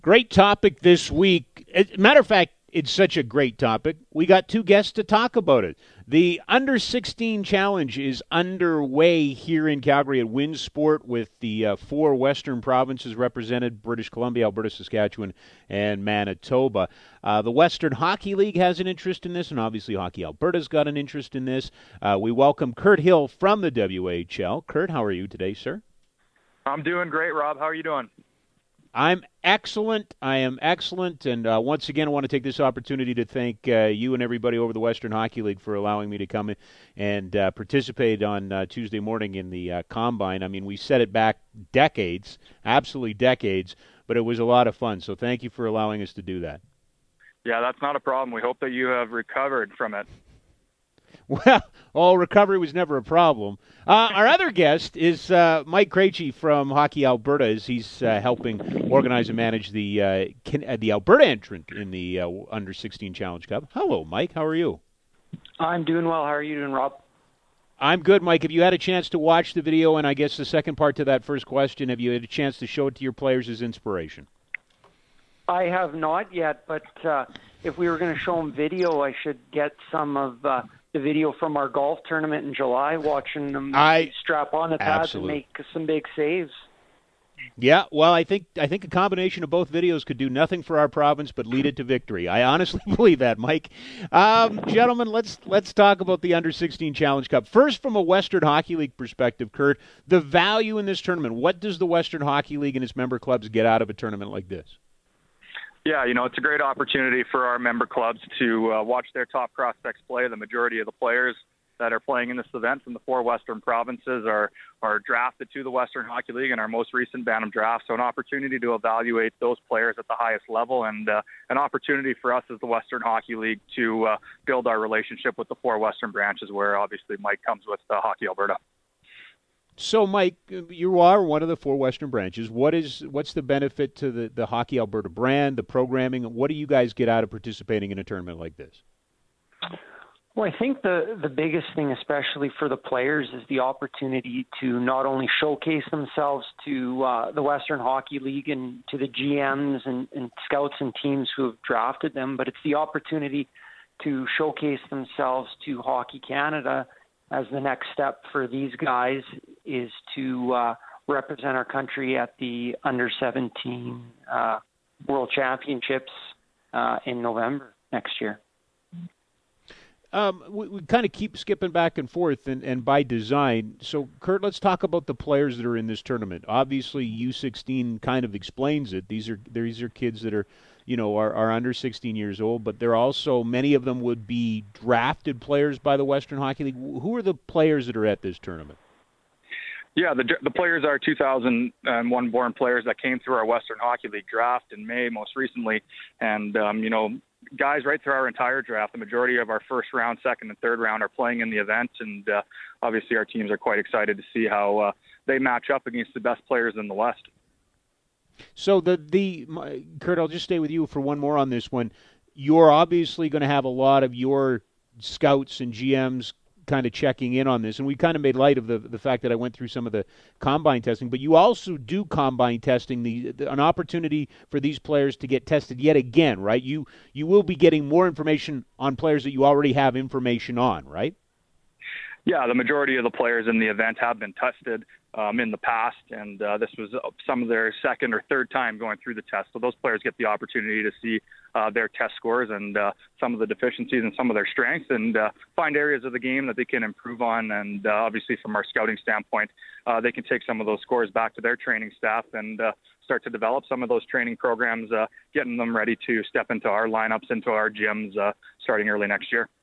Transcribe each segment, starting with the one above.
Great topic this week. Matter of fact, it's such a great topic. We got two guests to talk about it. The Under 16 Challenge is underway here in Calgary at Winsport with the four Western provinces represented: British Columbia, Alberta, Saskatchewan, and Manitoba. The Western Hockey League has an interest in this, and obviously Hockey Alberta's got an interest in this. We welcome Kirt Hill from the WHL. Kirt, how are you today, sir? I'm doing great, Rob. How are you doing? I'm excellent. I am excellent. And once again, I want to take this opportunity to thank you and everybody over the Western Hockey League for allowing me to come in and participate on Tuesday morning in the Combine. I mean, we set it back decades, absolutely decades, but it was a lot of fun. So thank you for allowing us to do that. Yeah, that's not a problem. We hope that you have recovered from it. Well, recovery was never a problem. Our other guest is Mike Krejci from Hockey Alberta, as he's helping organize and manage the Alberta entrant in the Under 16 Challenge Cup. Hello, Mike. How are you? I'm doing well. How are you doing, Rob? I'm good, Mike. Have you had a chance to watch the video? And I guess the second part to that first question, have you had a chance to show it to your players as inspiration? I have not yet, but if we were going to show them video, I should get some of the video from our golf tournament in July, watching them strap on the pads and make some big saves. Yeah, well, I think a combination of both videos could do nothing for our province but lead it to victory. I honestly believe that, Mike. Gentlemen, let's talk about the Under 16 Challenge Cup. First, from a Western Hockey League perspective, Kirt, the value in this tournament. What does the Western Hockey League and its member clubs get out of a tournament like this? Yeah, it's a great opportunity for our member clubs to watch their top prospects play. The majority of the players that are playing in this event from the four Western provinces are drafted to the Western Hockey League in our most recent Bantam draft. So an opportunity to evaluate those players at the highest level, and an opportunity for us as the Western Hockey League to build our relationship with the four Western branches, where obviously Mike comes with Hockey Alberta. So, Mike, you are one of the four Western branches. What's the benefit to the Hockey Alberta brand, the programming? What do you guys get out of participating in a tournament like this? Well, I think the biggest thing, especially for the players, is the opportunity to not only showcase themselves to the Western Hockey League and to the GMs and scouts and teams who have drafted them, but it's the opportunity to showcase themselves to Hockey Canada, as the next step for these guys is to represent our country at the Under 17 World Championships in November next year. We kind of keep skipping back and forth, and by design. So, Kirt, let's talk about the players that are in this tournament. Obviously, U16 kind of explains it. These are kids that are under 16 years old, but they're also, many of them would be drafted players by the Western Hockey League. Who are the players that are at this tournament? Yeah, the players are 2001 born players that came through our Western Hockey League draft in May most recently. And, guys right through our entire draft, the majority of our first round, second, and third round are playing in the event. And obviously our teams are quite excited to see how they match up against the best players in the West. So, Kirt, I'll just stay with you for one more on this one. You're obviously going to have a lot of your scouts and GMs kind of checking in on this, and we kind of made light of the fact that I went through some of the combine testing, but you also do combine testing, an opportunity for these players to get tested yet again, right? You will be getting more information on players that you already have information on, right? Yeah, the majority of the players in the event have been tested in the past, and this was some of their second or third time going through the test. So those players get the opportunity to see their test scores and some of the deficiencies and some of their strengths, and find areas of the game that they can improve on. And obviously from our scouting standpoint, they can take some of those scores back to their training staff and start to develop some of those training programs, getting them ready to step into our lineups, into our gyms starting early next year.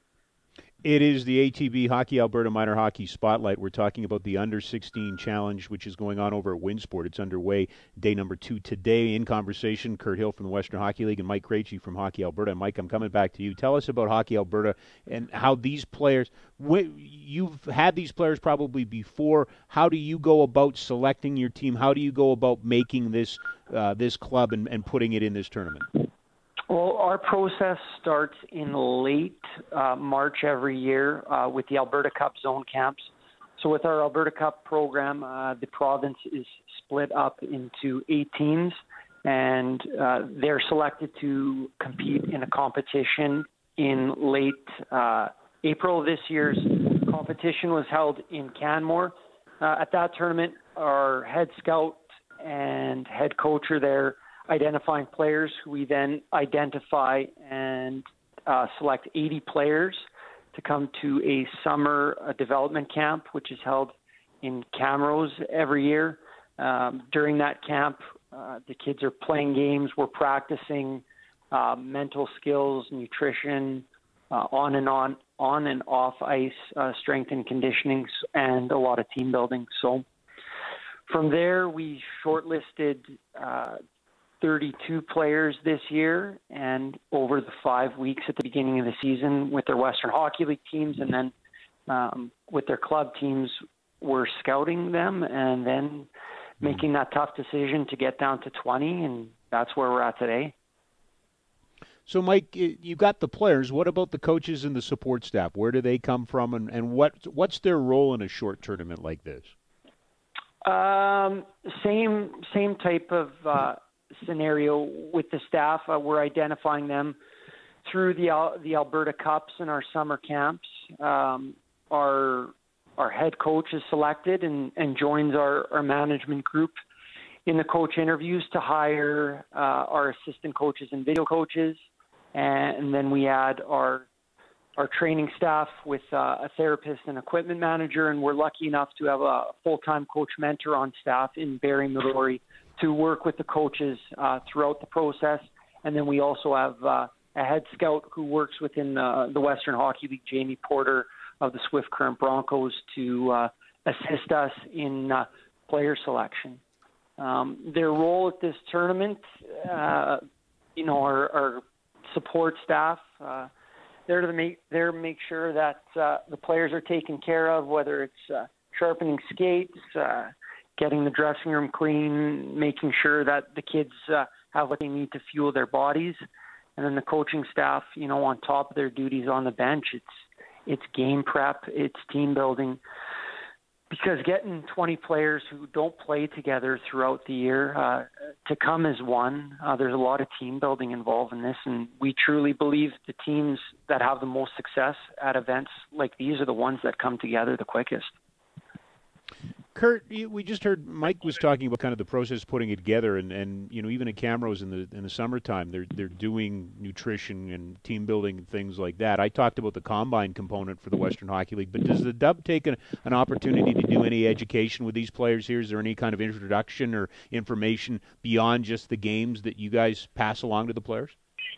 It is the ATB Hockey Alberta Minor Hockey Spotlight. We're talking about the Under 16 Challenge, which is going on over at Winsport. It's underway, day number 2 today. In conversation, Kirt Hill from the Western Hockey League and Mike Krejci from Hockey Alberta. And Mike, I'm coming back to you. Tell us about Hockey Alberta and how these players, you've had these players probably before. How do you go about selecting your team? How do you go about making this club and putting it in this tournament? Well, our process starts in late March every year with the Alberta Cup zone camps. So with our Alberta Cup program, the province is split up into 8 teams, and they're selected to compete in a competition in late April. This year's competition was held in Canmore. At that tournament, our head scout and head coach are there identifying players who we then identify and select 80 players to come to a summer development camp, which is held in Camrose every year. During that camp, the kids are playing games. We're practicing mental skills, nutrition, on and off ice, strength and conditioning, and a lot of team building. So from there, we shortlisted 32 players this year, and over the 5 weeks at the beginning of the season with their Western Hockey League teams and then with their club teams, we're scouting them and then making that tough decision to get down to 20, and that's where we're at today. So, Mike, you got the players. What about the coaches and the support staff? Where do they come from, and what's their role in a short tournament like this? Same type of scenario with the staff. We're identifying them through the Alberta Cups and our summer camps. Our head coach is selected and joins our management group in the coach interviews to hire our assistant coaches and video coaches. And then we add our training staff with a therapist and equipment manager, and we're lucky enough to have a full-time coach mentor on staff in Barry Midori to work with the coaches throughout the process. And then we also have a head scout who works within the Western Hockey League, Jamie Porter of the Swift Current Broncos, to assist us in player selection. Their role at this tournament, our support staff, they're to make sure that the players are taken care of, whether it's sharpening skates, getting the dressing room clean, making sure that the kids have what they need to fuel their bodies. And then the coaching staff, on top of their duties on the bench, it's game prep, it's team building. Because getting 20 players who don't play together throughout the year to come as one, there's a lot of team building involved in this, and we truly believe the teams that have the most success at events like these are the ones that come together the quickest. Kurt, we just heard Mike was talking about kind of the process putting it together, and even at Camrose in the summertime, they're doing nutrition and team building and things like that. I talked about the combine component for the Western Hockey League, but does the Dub take an opportunity to do any education with these players here? Is there any kind of introduction or information beyond just the games that you guys pass along to the players?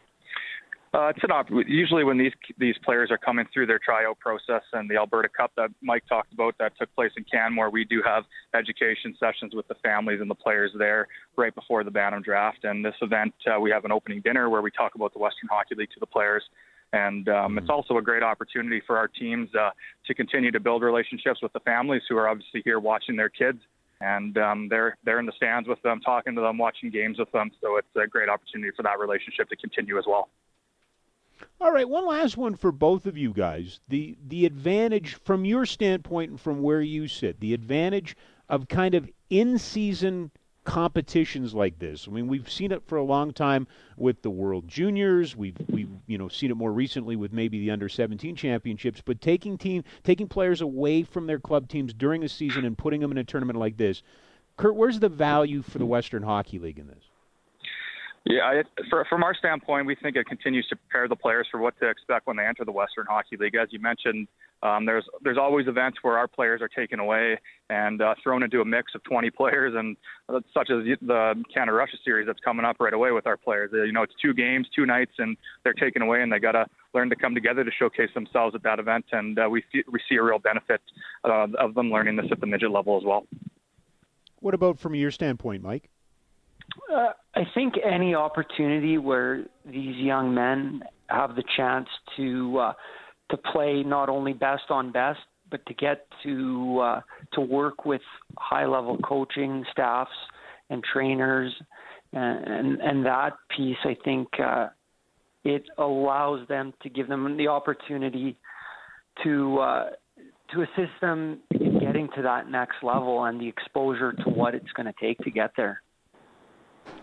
Usually when these players are coming through their tryout process and the Alberta Cup that Mike talked about that took place in Canmore, we do have education sessions with the families and the players there right before the Bantam draft. And this event, we have an opening dinner where we talk about the Western Hockey League to the players. And it's also a great opportunity for our teams to continue to build relationships with the families who are obviously here watching their kids. And they're in the stands with them, talking to them, watching games with them. So it's a great opportunity for that relationship to continue as well. All right, one last one for both of you guys. The advantage from your standpoint and from where you sit, the advantage of kind of in-season competitions like this. I mean, we've seen it for a long time with the World Juniors. We've seen it more recently with maybe the Under-17 championships. But taking players away from their club teams during the season and putting them in a tournament like this, Kurt, where's the value for the Western Hockey League in this? Yeah, from our standpoint, we think it continues to prepare the players for what to expect when they enter the Western Hockey League. As you mentioned, there's always events where our players are taken away and thrown into a mix of 20 players, and such as the Canada-Russia series that's coming up right away with our players. It's 2 games, 2 nights, and they're taken away, and they got to learn to come together to showcase themselves at that event. And we see a real benefit of them learning this at the midget level as well. What about from your standpoint, Mike? I think any opportunity where these young men have the chance to play not only best on best, but to get to work with high-level coaching staffs and trainers, and that piece, I think it allows them to give them the opportunity to assist them in getting to that next level and the exposure to what it's going to take to get there.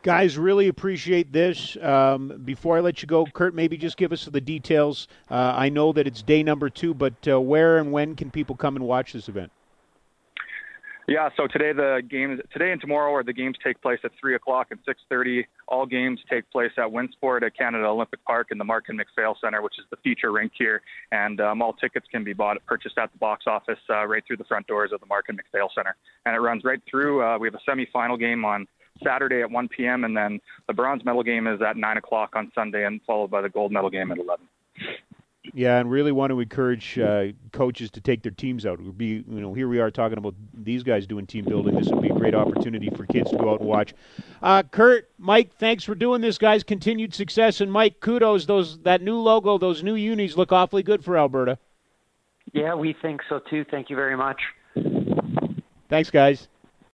Guys, really appreciate this. Before I let you go, Kurt, maybe just give us the details. I know that it's day number 2, but where and when can people come and watch this event? Yeah, so today and tomorrow the games take place at 3 o'clock and 6:30. All games take place at Winsport at Canada Olympic Park in the Markin MacPhail Center, which is the feature rink here. And all tickets can be purchased at the box office right through the front doors of the Markin MacPhail Center. And it runs right through. We have a semifinal game on Saturday at 1 p.m., and then the bronze medal game is at 9 o'clock on Sunday, and followed by the gold medal game at 11. Yeah, and really want to encourage coaches to take their teams out. It would be, here we are talking about these guys doing team building. This would be a great opportunity for kids to go out and watch. Kurt, Mike, thanks for doing this, guys. Continued success, and Mike, kudos. That new logo, those new unis look awfully good for Alberta. Yeah, we think so too. Thank you very much. Thanks, guys.